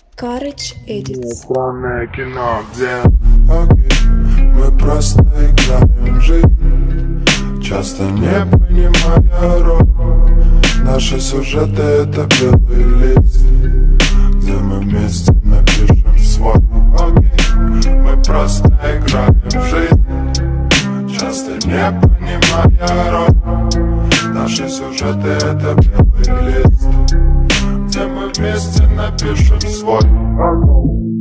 Courage Edits. Странное кино, где мы просто играем в жизнь, часто не понимая роль. Наши сюжеты — это белый лист, где мы вместе напишем свой. Мы просто играем в жизнь, часто не понимая роль. Наши сюжеты — это белый лист, где мы вместе напишем свой.